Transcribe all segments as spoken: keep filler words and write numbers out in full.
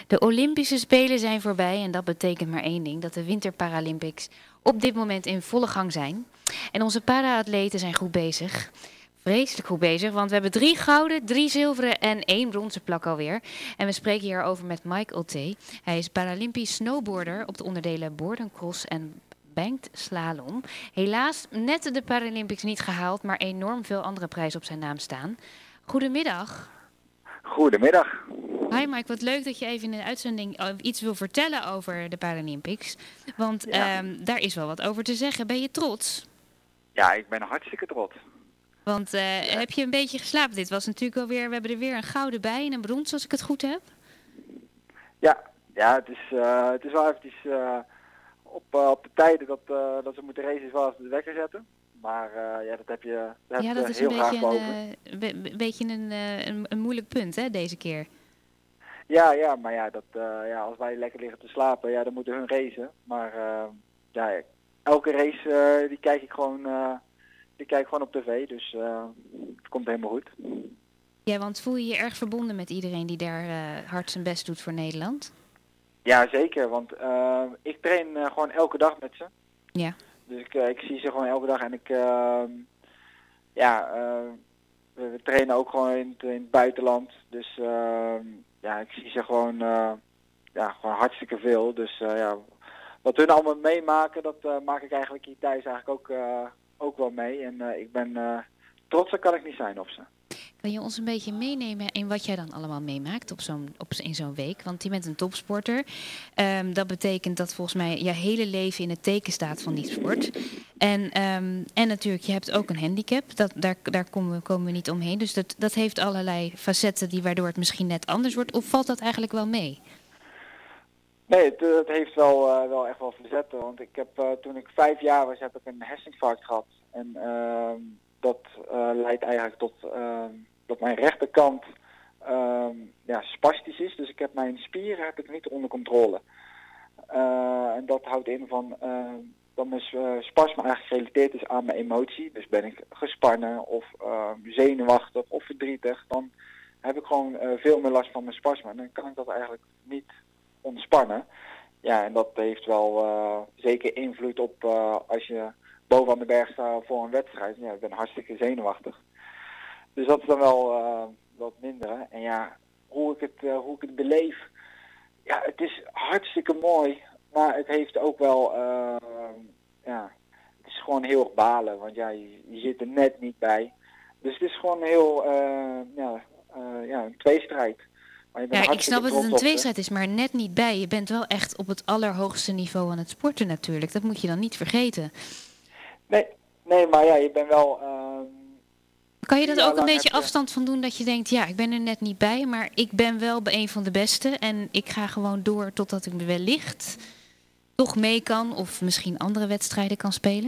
De Olympische Spelen zijn voorbij en dat betekent maar één ding, dat de Winter Paralympics op dit moment in volle gang zijn. En onze para-atleten zijn goed bezig. Vreselijk goed bezig, want we hebben drie gouden, drie zilveren en één bronzen plak alweer. En we spreken hierover met Mike Otte. Hij is Paralympisch snowboarder op de onderdelen board and cross en banked slalom. Helaas net de Paralympics niet gehaald, maar enorm veel andere prijzen op zijn naam staan. Goedemiddag. Goedemiddag. Hi Mike, wat leuk dat je even in de uitzending iets wil vertellen over de Paralympics. Want Ja. um, daar is wel wat over te zeggen. Ben je trots? Ja, ik ben hartstikke trots. Want uh, ja. heb je een beetje geslapen? Dit was natuurlijk alweer, we hebben er weer een gouden bij en een brons, als ik het goed heb. Ja, ja het, is, uh, het is wel eventjes uh, op, uh, op de tijden dat, uh, dat ze moeten racen, is wel even de wekker zetten. Maar uh, ja, dat heb je dat ja, heb dat je is heel een graag beetje, boven. een, uh, be, be, beetje een, uh, een, een moeilijk punt, hè, deze keer. Ja, ja, maar ja, dat, uh, ja, als wij lekker liggen te slapen, ja, dan moeten hun racen. Maar uh, ja, elke race uh, die kijk ik gewoon, uh, die kijk ik gewoon op tv, dus uh, het komt helemaal goed. Ja, want voel je je erg verbonden met iedereen die daar uh, hard zijn best doet voor Nederland? Ja, zeker, want uh, ik train uh, gewoon elke dag met ze. Ja. Dus ik, uh, ik zie ze gewoon elke dag en ik, uh, ja, uh, we, we trainen ook gewoon in het, in het buitenland. Dus uh, ja, ik zie ze gewoon, uh, ja, gewoon hartstikke veel. Dus uh, ja, wat hun allemaal meemaken, dat uh, maak ik eigenlijk hier thuis eigenlijk ook, uh, ook wel mee. En uh, ik ben uh, trotser kan ik niet zijn op ze. Kan je ons een beetje meenemen in wat jij dan allemaal meemaakt op zo'n, op, in zo'n week? Want je bent een topsporter. Um, dat betekent dat volgens mij je hele leven in het teken staat van die sport. En, um, en natuurlijk, je hebt ook een handicap. Dat, daar daar komen, we, komen we niet omheen. Dus dat, dat heeft allerlei facetten die waardoor het misschien net anders wordt. Of valt dat eigenlijk wel mee? Nee, het, het heeft wel, uh, wel echt wel facetten. Want ik heb, uh, toen ik vijf jaar was, heb ik een herseninfarct gehad. En uh, dat uh, leidt eigenlijk tot... Uh, dat mijn rechterkant uh, ja, spastisch is. Dus ik heb mijn spieren heb ik niet onder controle. Uh, en dat houdt in van uh, dat mijn uh, spasma eigenlijk gerelateerd is aan mijn emotie. Dus ben ik gespannen of uh, zenuwachtig of verdrietig. Dan heb ik gewoon uh, veel meer last van mijn spasma. En dan kan ik dat eigenlijk niet ontspannen. Ja, en dat heeft wel uh, zeker invloed op uh, als je bovenaan de berg staat voor een wedstrijd. Ja, ik ben hartstikke zenuwachtig. Dus dat is dan wel uh, wat minder. Hè? En ja, hoe ik, het, uh, hoe ik het beleef, ja, het is hartstikke mooi, maar het heeft ook wel, uh, ja, het is gewoon heel erg balen, want ja, je, je zit er net niet bij. Dus het is gewoon heel, uh, ja, uh, ja, een tweestrijd. Maar je bent ja, ik snap dat het een trots op tweestrijd is, maar net niet bij. Je bent wel echt op het allerhoogste niveau aan het sporten natuurlijk. Dat moet je dan niet vergeten. Nee, nee, maar ja, je bent wel... Uh, Kan je dat ook een beetje afstand van doen dat je denkt, ja, ik ben er net niet bij, maar ik ben wel bij een van de beste en ik ga gewoon door totdat ik wellicht toch mee kan of misschien andere wedstrijden kan spelen?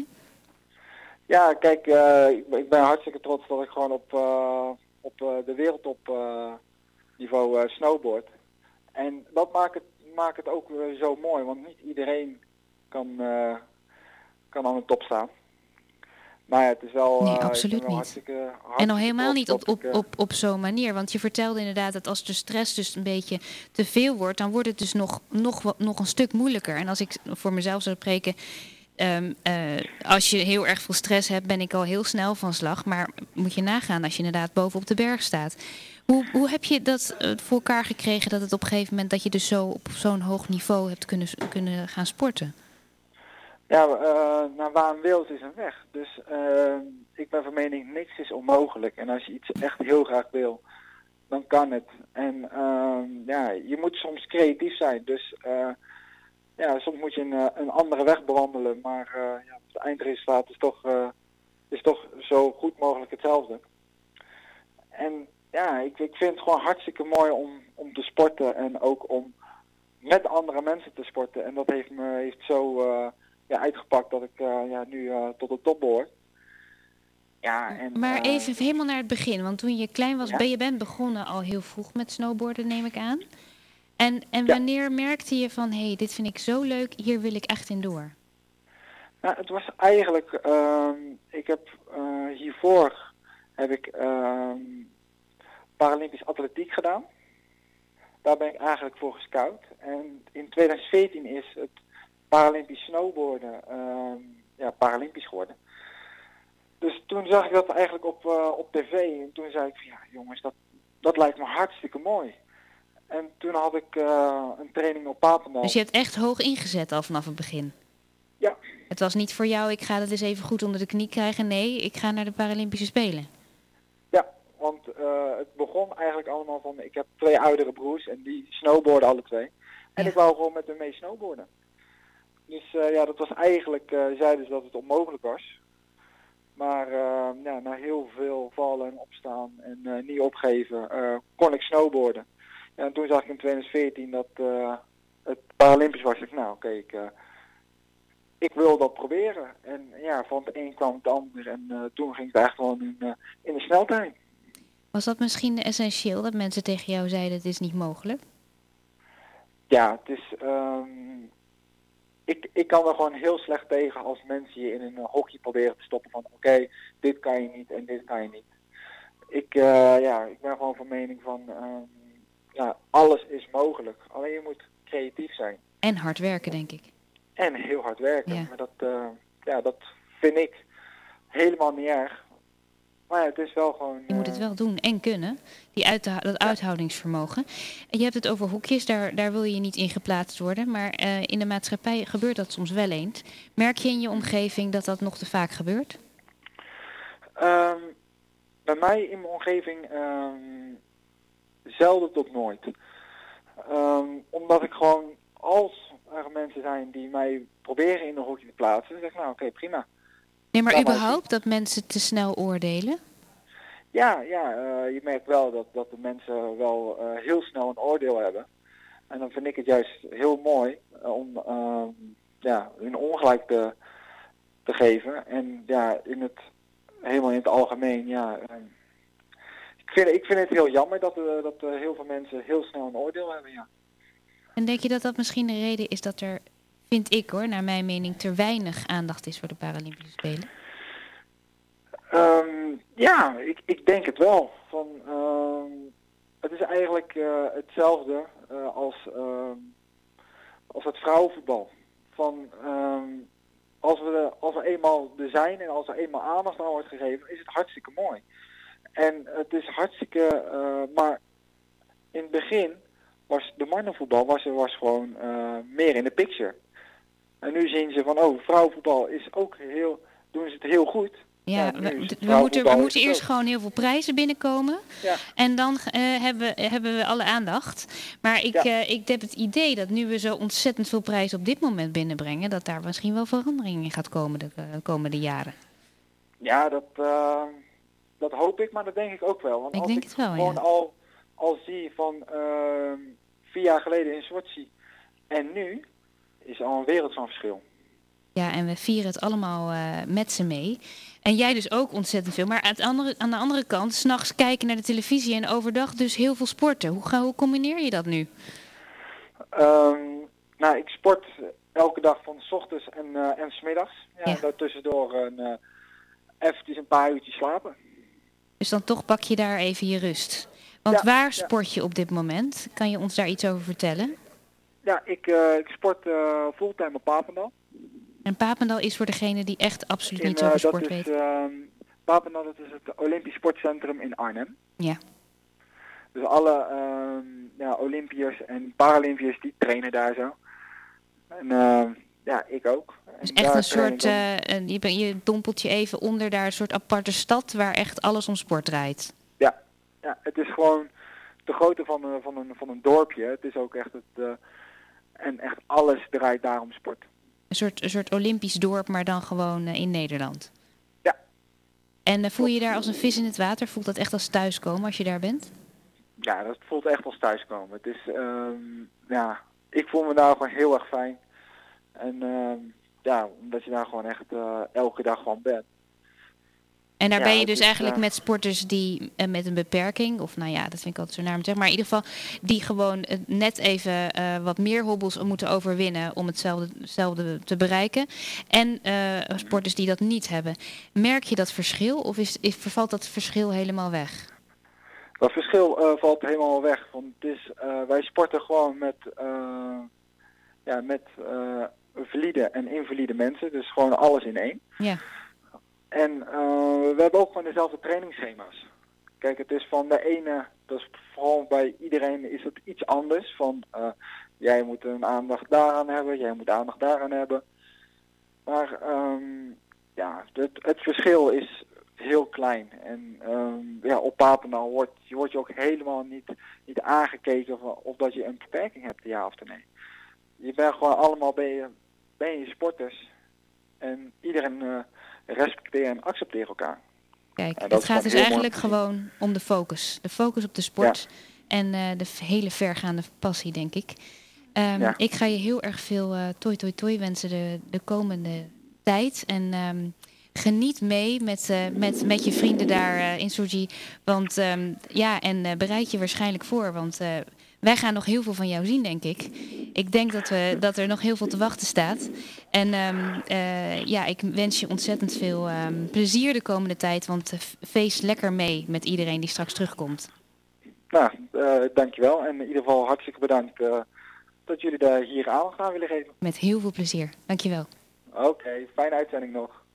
Ja, kijk, uh, ik, ik ben hartstikke trots dat ik gewoon op, uh, op uh, de wereldtop uh, niveau uh, snowboard. En dat maakt het, maakt het ook uh, zo mooi, want niet iedereen kan, uh, kan aan de top staan. Maar ja, het is wel, nee, uh, absoluut wel niet. Hartstikke, hartstikke en al helemaal niet op, op, ik, uh... op, op zo'n manier. Want je vertelde inderdaad dat als de stress dus een beetje te veel wordt, dan wordt het dus nog, nog, nog een stuk moeilijker. En als ik voor mezelf zou spreken, um, uh, als je heel erg veel stress hebt, ben ik al heel snel van slag. Maar moet je nagaan als je inderdaad boven op de berg staat. Hoe, hoe heb je dat uh, voor elkaar gekregen dat het op een gegeven moment dat je dus zo op zo'n hoog niveau hebt kunnen, kunnen gaan sporten? Ja, uh, naar waar een wil is een weg. Dus uh, ik ben van mening, niks is onmogelijk. En als je iets echt heel graag wil, dan kan het. En uh, ja, je moet soms creatief zijn. Dus uh, ja, soms moet je een, een andere weg bewandelen. Maar uh, ja, het eindresultaat is toch, uh, is toch zo goed mogelijk hetzelfde. En ja, ik, ik vind het gewoon hartstikke mooi om, om te sporten. En ook om met andere mensen te sporten. En dat heeft me heeft zo... Uh, Ja, uitgepakt dat ik uh, ja, nu uh, tot de top behoor. Ja, en, maar uh, even helemaal naar het begin. Want toen je klein was, ja? ben je bent begonnen al heel vroeg met snowboarden, neem ik aan. En, en wanneer ja. merkte je van, hé, hey, dit vind ik zo leuk, hier wil ik echt in door? Nou, het was eigenlijk, uh, ik heb uh, hiervoor heb ik uh, Paralympisch atletiek gedaan. daar ben ik eigenlijk voor gescout. En in twintig veertien is het Paralympisch snowboarden uh, ja, Paralympisch geworden. Dus toen zag ik dat eigenlijk op, uh, op tv en toen zei ik van ja jongens, dat, dat lijkt me hartstikke mooi. En toen had ik uh, een training op Papendal. Dus je hebt echt hoog ingezet al vanaf het begin? Ja. Het was niet voor jou, ik ga dat eens even goed onder de knie krijgen. Nee, ik ga naar de Paralympische Spelen. Ja, want uh, het begon eigenlijk allemaal van, ik heb twee oudere broers en die snowboarden alle twee. En Ja. ik wou gewoon met hen mee snowboarden. Dus uh, ja, dat was eigenlijk, uh, zeiden ze dat het onmogelijk was. Maar uh, ja, na heel veel vallen en opstaan en uh, niet opgeven, uh, kon ik snowboarden. Ja, en toen zag ik in twintig veertien dat uh, het Paralympisch was. Ik nou oké, okay, ik, uh, ik wil dat proberen. En ja, van het een kwam het ander en uh, toen ging het echt gewoon in, uh, in de sneltrein. Was dat misschien essentieel dat mensen tegen jou zeiden het is niet mogelijk? Ja, het is... Um, Ik, ik kan er gewoon heel slecht tegen als mensen je in een uh, hokje proberen te stoppen van oké, okay, dit kan je niet en dit kan je niet. Ik, uh, ja, ik ben gewoon van mening van um, ja, alles is mogelijk. Alleen je moet creatief zijn. En hard werken, denk ik. En heel hard werken. Ja. Maar dat, uh, ja, dat vind ik helemaal niet erg. Maar ja, het is wel gewoon... Je moet het wel doen en kunnen, die uit, dat uithoudingsvermogen. En je hebt het over hoekjes, daar, daar wil je niet in geplaatst worden. Maar uh, in de maatschappij gebeurt dat soms wel eens. Merk je in je omgeving dat dat nog te vaak gebeurt? Um, bij mij in mijn omgeving um, zelden tot nooit. Um, omdat ik gewoon, als er mensen zijn die mij proberen in een hokje te plaatsen, dan zeg ik nou oké, okay, prima. Nee, maar ja, überhaupt dat mensen te snel oordelen? Ja, ja uh, je merkt wel dat, dat de mensen wel uh, heel snel een oordeel hebben. En dan vind ik het juist heel mooi uh, om uh, ja, hun ongelijk te, te geven. En ja, in het, helemaal in het algemeen, ja... Uh, ik, vind, ik vind het heel jammer dat, uh, dat uh, heel veel mensen heel snel een oordeel hebben, ja. En denk je dat dat misschien de reden is dat er, vind ik hoor, naar mijn mening, te weinig aandacht is voor de Paralympische Spelen? Um, ja, ik, ik denk het wel. Van, um, het is eigenlijk uh, hetzelfde uh, als, uh, als het vrouwenvoetbal. Van, um, als, we, als we eenmaal er zijn en als er eenmaal aandacht aan wordt gegeven, is het hartstikke mooi. En het is hartstikke, uh, maar in het begin was de mannenvoetbal was, was gewoon uh, meer in de picture. En nu zien ze van, oh, vrouwenvoetbal is ook heel, doen ze het heel goed. Ja, ja we, we moeten, we moeten eerst gewoon heel veel prijzen binnenkomen. Ja. En dan uh, hebben, we, hebben we alle aandacht. Maar ik, ja. uh, ik heb het idee dat nu we zo ontzettend veel prijzen op dit moment binnenbrengen, dat daar misschien wel verandering in gaat komen de uh, komende jaren. Ja, dat, uh, dat hoop ik, maar dat denk ik ook wel. Want ik als denk ik het wel, gewoon ja. al, al zie van uh, vier jaar geleden in Sochi en nu is al een wereld van verschil. Ja, en we vieren het allemaal uh, met ze mee. En jij dus ook ontzettend veel. Maar aan de andere, aan de andere kant, 's nachts kijken naar de televisie en overdag dus heel veel sporten. Hoe, ga, hoe combineer je dat nu? Um, nou, ik sport elke dag van 's ochtends en, uh, en 's middags. Ja, ja. En daartussendoor een, uh, eventjes een paar uurtjes slapen. Dus dan toch pak je daar even je rust. Want ja, waar sport je op dit moment? Kan je ons daar iets over vertellen? Ja, ik, uh, ik sport uh, fulltime op Papendal. En Papendal is voor degene die echt absoluut niets over sport weet. Uh, Papendal, dat is het Olympisch Sportcentrum in Arnhem. Ja. Dus alle uh, ja, Olympiërs en Paralympiërs die trainen daar zo. En uh, ja, ik ook. Dus echt een soort, uh, je, je dompelt je even onder daar een soort aparte stad waar echt alles om sport draait. Ja, ja, het is gewoon de grootte van, uh, van, een, van een dorpje. Het is ook echt het, uh, en echt alles draait daar om sport. Een soort, een soort Olympisch dorp, maar dan gewoon uh, in Nederland. Ja. En uh, voel je je daar als een vis in het water? Voelt dat echt als thuiskomen als je daar bent? Ja, dat voelt echt als thuiskomen. Het is, um, ja, ik voel me daar gewoon heel erg fijn. En um, ja, omdat je daar gewoon echt uh, elke dag van bent. En daar ja, ben je dus is, eigenlijk uh, met sporters die uh, met een beperking, of nou ja, dat vind ik altijd zo naar me te zeggen, maar in ieder geval die gewoon uh, net even uh, wat meer hobbels moeten overwinnen om hetzelfde, hetzelfde te bereiken. En uh, sporters die dat niet hebben. Merk je dat verschil of is, is, vervalt dat verschil helemaal weg? Dat verschil uh, valt helemaal weg. Want het is, uh, wij sporten gewoon met, uh, ja, met uh, valide en invalide mensen. Dus gewoon alles in één. Ja. En uh, we hebben ook gewoon dezelfde trainingsschema's. Kijk, het is van de ene, dat is vooral bij iedereen is het iets anders. Van uh, jij moet een aandacht daaraan hebben, jij moet aandacht daaraan hebben. Maar um, ja, het, het verschil is heel klein. En um, ja, op Papendal wordt je wordt je ook helemaal niet, niet aangekeken van of dat je een beperking hebt, ja of nee. Je bent gewoon allemaal ben je, ben je sporters. En iedereen uh, respecteert en accepteert elkaar. Kijk, het gaat dus eigenlijk gewoon om de focus. De focus op de sport ja. en uh, de hele vergaande passie, denk ik. Um, ja. Ik ga je heel erg veel uh, toi toi toi wensen de, de komende tijd. En um, geniet mee met, uh, met, met je vrienden daar uh, in Sochi. Want um, ja, en uh, bereid je waarschijnlijk voor. Want uh, wij gaan nog heel veel van jou zien, denk ik. Ik denk dat, we, dat er nog heel veel te wachten staat. En um, uh, ja, ik wens je ontzettend veel um, plezier de komende tijd. Want uh, feest lekker mee met iedereen die straks terugkomt. Nou, uh, dankjewel. En in ieder geval hartstikke bedankt uh, dat jullie daar hier aandacht aan willen geven. Met heel veel plezier. Dankjewel. Oké, okay, fijne uitzending nog.